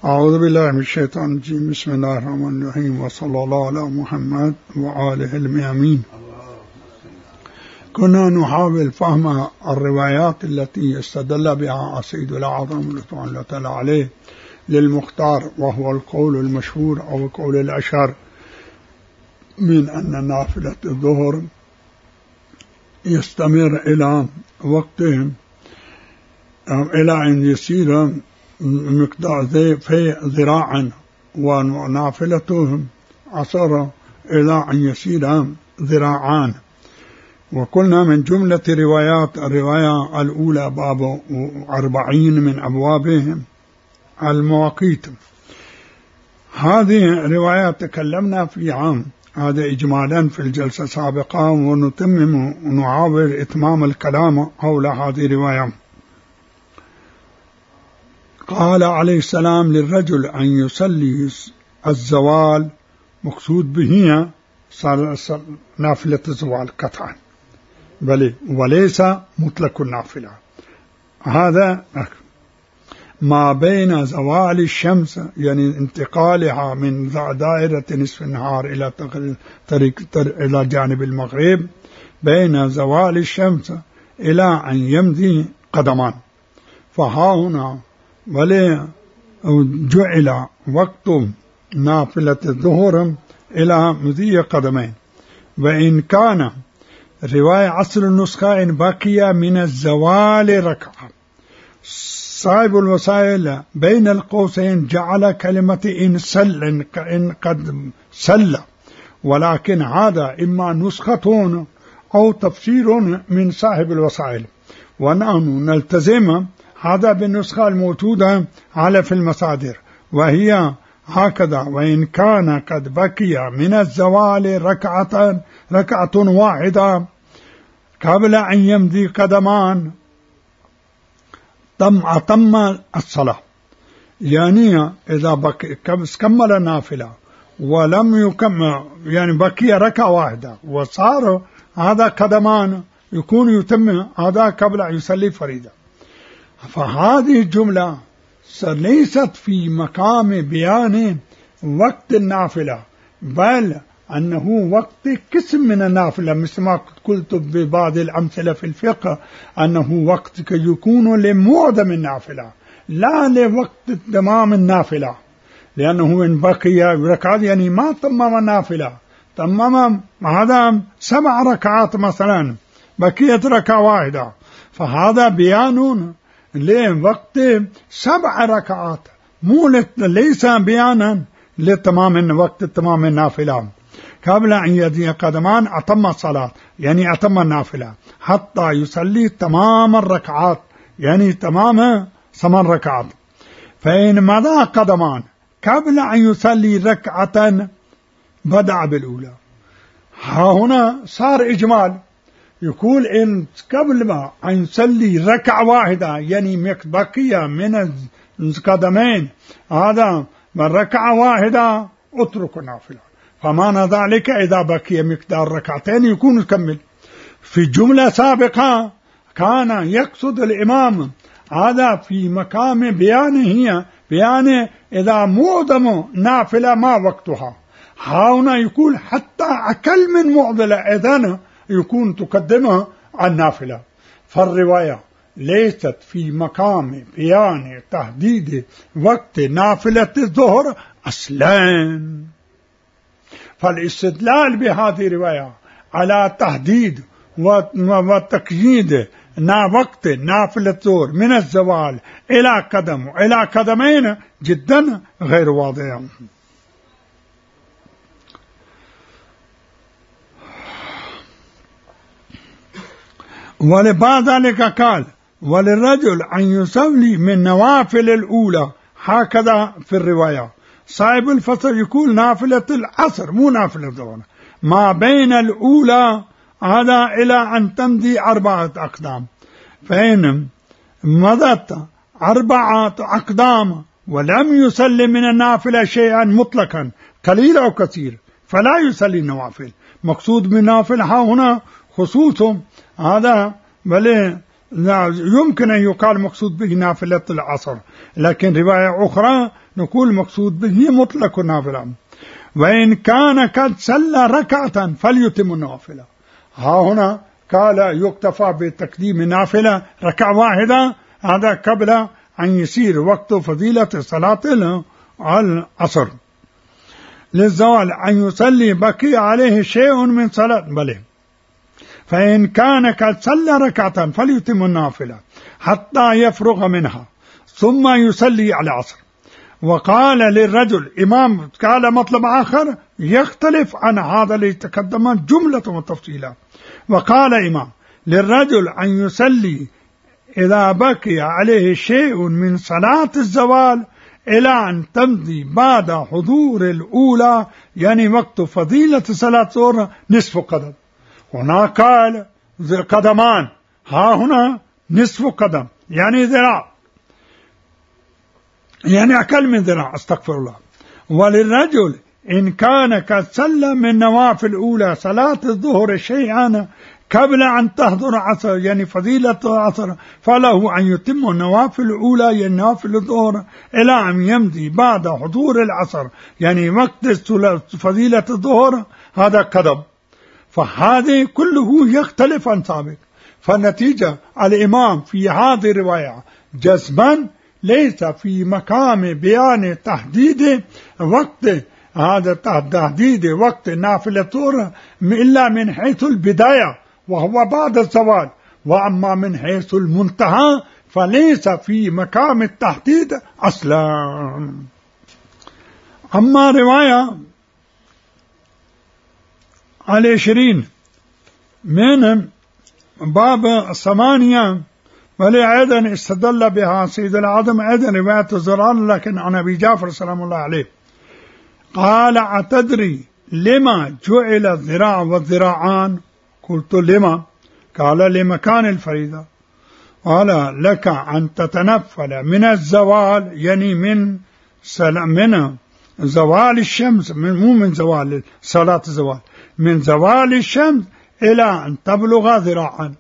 أعوذ بالله من الشيطان الرجيم. بسم الله الرحمن الرحيم، وصلى الله على محمد وآله الميامين. كنا نحاول فهم الروايات التي استدل بها السيد الأعظم رضوان الله تعالى عليه للمختار، وهو القول المشهور أو القول الأشهر من أن نافلة الظهر يستمر إلى وقتهم إلى أن يصير مقدار في ذراعا، ونافلتهم عصر إلى أن يصير ذراعان. وقلنا من جملة روايات الرواية الأولى باب 40 من أبوابهم المواقيت. هذه روايات تكلمنا في عام هذا إجمالا في الجلسة السابقة، ونتمم ونعاول إتمام الكلام حول هذه الرواية. قال عليه السلام للرجل أن يصلي الزوال، مقصود به نافلة الزوال قطعا، بل وليس مطلق النافلة. هذا ما بين زوال الشمس، يعني انتقالها من دائرة نصف النهار إلى جانب المغرب، بين زوال الشمس إلى أن يمضي قدمان. فها هنا ولا جعل وقت نافلة الظهر إلى مضي قدمين. وإن كان رواية عصر النسخة إن بقي من الزوال ركعة، صاحب الوسائل بين القوسين جعل كلمة إن قد سل، ولكن هذا إما نسخة أو تفسير من صاحب الوسائل، ونحن نلتزم هذا بالنسخة الموجودة على في المصادر، وهي هكذا: وإن كان قد بقي من الزوال ركعة واحدة قبل أن يمضي قدمان أتم الصلاة. يعني إذا كمل النافلة ولم يكمل، يعني بقي ركعة واحدة وصار هذا قدمان، يكون يتم هذا قبل أن يصلي فريضة. فهذه الجملة ليست في مقام بيان وقت النافلة، بل أنه وقت قسم من النافلة، مثل ما قلت ببعض الأمثلة في الفقه، أنه وقت يكون لمعظم النافلة لا لوقت تمام النافلة، لأنه إن بقي ركعات يعني ما تمام النافلة، تمام هذا 7 ركعات مثلا، بقيت ركعة واحدة، فهذا بيان لوقت 7 ركعات، ليس بيانا لتمام وقت تمام النافلة. قبل أن يدي قدمان أتم الصلاة، يعني أتم النافلة حتى يصلي تمام الركعات، يعني تمام 8 ركعات. فإن مضى قدمان قبل أن يصلي ركعة بدأ بالأولى. هنا صار إجمال، يقول إن قبل ما أن يصلي ركعة واحدة، يعني بقي من القدمين هذا من ركعة واحدة اترك النافلة. فمعنى ذلك إذا بقي مقدار ركعتين يكون كمل. في جملة سابقة كان يقصد الإمام هذا في مقام بيانه إذا معظم نافلة ما وقتها، هنا يقول حتى أقل من معضلة إذن يكون تقدمها عن نافلة. فالرواية ليست في مقام بيان تحديد وقت نافلة الظهر أصلاً. فالاستدلال بهذه الرواية على تحديد وتقييد وقت نافلة الظهر من الزوال إلى قدم وإلى قدمين جدا غير واضح. ولبعد ذلك قال: وللرجل أن يصلي من نوافل الأولى، هكذا في الرواية. صاحب الفصل يقول نافلة العصر مو نافلة الظهر، ما بين الأولى هذا إلى أن تمضي 4 أقدام. فإن مضت 4 أقدام ولم يصلي من النافلة شيئا مطلقا قليل أو كثير فلا يصلي النوافل. مقصود من نافل هنا خصوص هذا، بل لا يمكن أن يقال مقصود به نافلة العصر، لكن رواية أخرى نقول المقصود به مطلق النافلة. وإن كان قد صلى ركعة فليتم النافلة. ها هنا قال يكتفى بتقديم نافلة ركعة واحدة، هذا قبل أن يصير وقت فضيلة صلاة العصر للزوال، أن يصلي بقي عليه شيء من صلاة بله. فإن كان قد صلى ركعة فليتم النافلة حتى يفرغ منها ثم يصلي على العصر. وقال للرجل إمام قال مطلب آخر يختلف عن هذا الذي تقدم جملة وتفصيلا. وقال إمام للرجل أن يصلي إذا بقي عليه شيء من صلاة الزوال إلى أن تمضي بعد حضور الأولى، يعني وقت فضيلة صلاة الظهر نصف قدم. هنا قال قدمان، ها هنا نصف قدم يعني ذراع، يعني أقل من ذراع، استغفر الله. وللرجل إن كان قد صلى من نوافل الأولى صلاة الظهر شيئا قبل أن تحضر عصر، يعني فضيلة العصر، فله أن يتم النوافل الأولى يعني نوافل الظهر إلى أن يمضي بعد حضور العصر، يعني وقت فضيلة الظهر هذا قدم. فهذا كله يختلف عن سابق. فالنتيجة الإمام في هذه الرواية جزما ليس في مقام بيان تحديد وقت، هذا تحديد وقت نافلة الظهر إلا من حيث البداية وهو بعد الزوال، وأما من حيث المنتهى فليس في مقام التحديد أصلا. أما رواية 20 من باب 8 ولأيضا استدل بها سيد العظم أيضا رواية الزرار لكن عن أبي جعفر سلام الله عليه قال أتدري لما جعل الذراع والذراعان؟ قلت لما؟ قال لمكان الفريضة. قال لك أن تتنفل من الزوال، يعني من زوال الشمس، مو من زوال صلاة الزوال، من زوال الشمس إلى أن تبلغ ذراعا.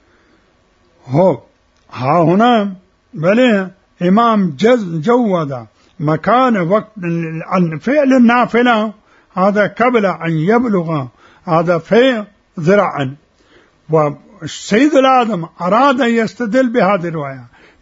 ها هنا بل إمام جود مكان وقت فعل النافلة هذا قبل أن يبلغ هذا في ذراعا. والسيد العظم أراد أن يستدل بهذه الرواية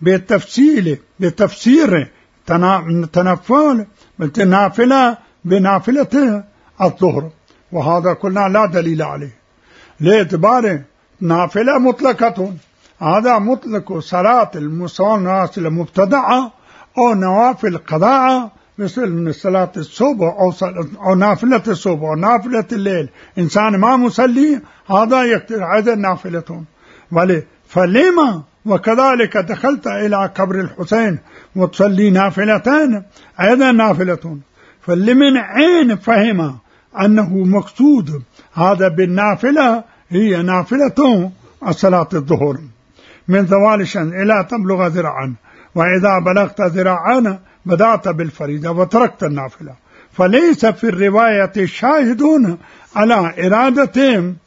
بتفسير تنفل النافلة بنافلة الظهر، وهذا قلنا لا دليل عليه لاعتبار نافلة مطلقة، هذا مطلق صلاة الناس المبتدعة أو نوافل قضاء مثل من صلاة الصبح أو نافلة الصبح أو نافلة الليل. إنسان ما مسلي هذا يقتل هذا نافلة. فلما وكذلك دخلت إلى قبر الحسين وتصلي نافلتين أيضا نافلة. فلمن عين فهم أنه مقصود هذا بالنافلة هي نافلة صلاة الظهر من زوال الشمس إلى تبلغ ذراعا، وإذا بلغت ذراعا بدأت بالفريضة وتركت النافلة. فليس في الرواية شاهدون على إرادتهم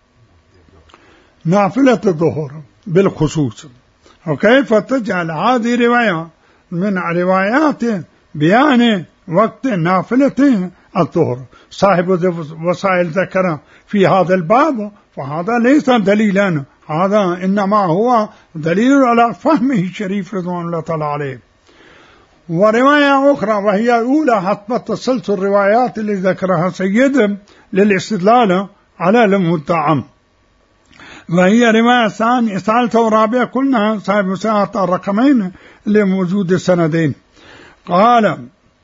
نافلة الظهر بالخصوص. وكيف تجعل هذه رواية من روايات بيان وقت نافلة الظهر؟ صاحب وسائل ذكر في هذا الباب، فهذا ليس دليلا، هذا إنما هو دليل على فهمه الشريف رضوان الله تعالى عليه. ورواية أخرى وهي أولى حسب تسلسل الروايات اللي ذكرها سيد للاستدلال على المدعم، وهي رواية ثالثة ورابعة قلنا صاحب مساعدة الرقمين اللي موجود السندين. قال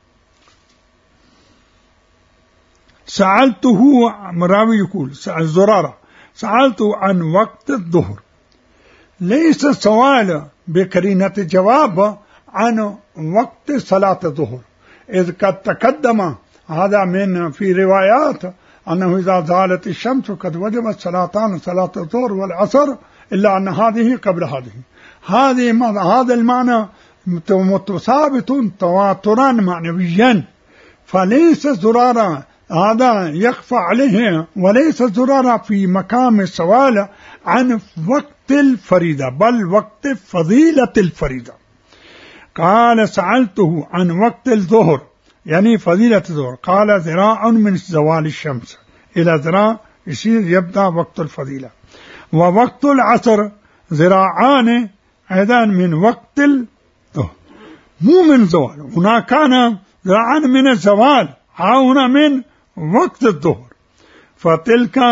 سألته، مراوي يقول زرارة سألته عن وقت الظهر، ليس سؤال بقرينة جواب عن وقت صلاة الظهر، إذ قد تقدم هذا من في روايات أنه إذا زالت الشمس قد وجبت صلاتان، صلاة الظهر والعصر، إلا أن هذه قبل هذا المعنى متثابت تواترا معنويا، فليس زرارة هذا يخفى عليه، وليس زرارة في مقام السؤال عن وقت الفريضة بل وقت فضيلة الفريضة. قال سألته عن وقت الظهر يعني فضيلة الظهر، قال ذراع من زوال الشمس إلى ذراع يصير يبدأ وقت الفضيلة. ووقت العصر ذراعان أيضا من وقت الظهر، مو من زوال، هنا كان ذراعان من الزوال، هنا من وقت الظهر. فتلك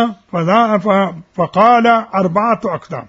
فقال 4 أقدام،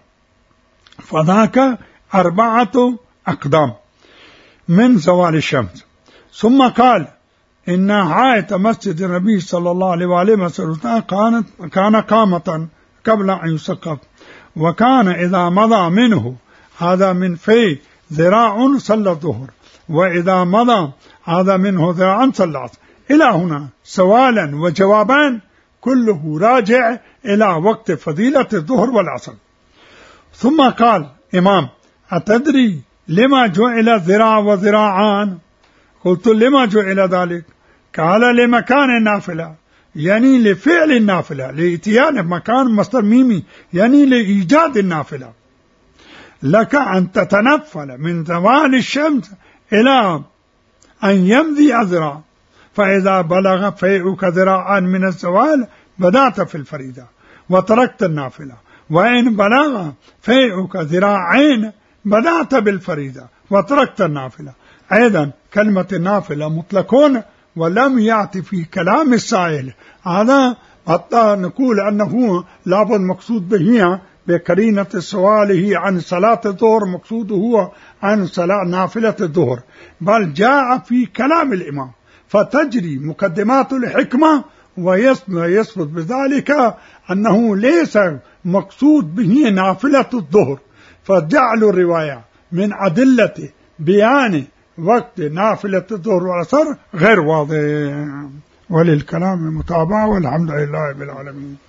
فذاك 4 أقدام من زوال الشمس. ثم قال إن حائط مسجد النبي صلى الله عليه وسلم كان قامة قبل أن يسقف، وكان إذا مضى منه هذا من في ذراع صلى الظهر، وإذا مضى هذا منه ذراع صلى العصر. إلى هنا سوالا وجوابان كله راجع إلى وقت فضيلة الظهر والعصر. ثم قال إمام أتدري لما جعل ذراع وذراعان؟ قلت لما جعل ذلك؟ قال لمكان النافلة، يعني لفعل النافلة، لإتيان مكان مصدر ميمي يعني لإيجاد النافلة. لك أن تتنفل من زوال الشمس إلى أن يمضي ذراع، فإذا بلغ فيئك ذراعا من الزوال بدأت في الفريضة وتركت النافلة، وإن بلغ فيئك ذراعين بدأت بالفريضة وتركت النافلة. أيضا كلمة النافلة مطلقون ولم يأتي في كلام السائل، هذا حتى نقول أنه لابد مقصود به بقرينة سؤاله عن صلاة الظهر، مقصوده هو عن صلاة نافلة الظهر، بل جاء في كلام الإمام فتجري مقدمات الحكمة ويثبت بذلك أنه ليس مقصود به نافلة الظهر، فجعل الرواية من أدلة بيان وقت نافلة الظهر والعصر غير واضح. وللكلام متابعة، والحمد لله رب العالمين.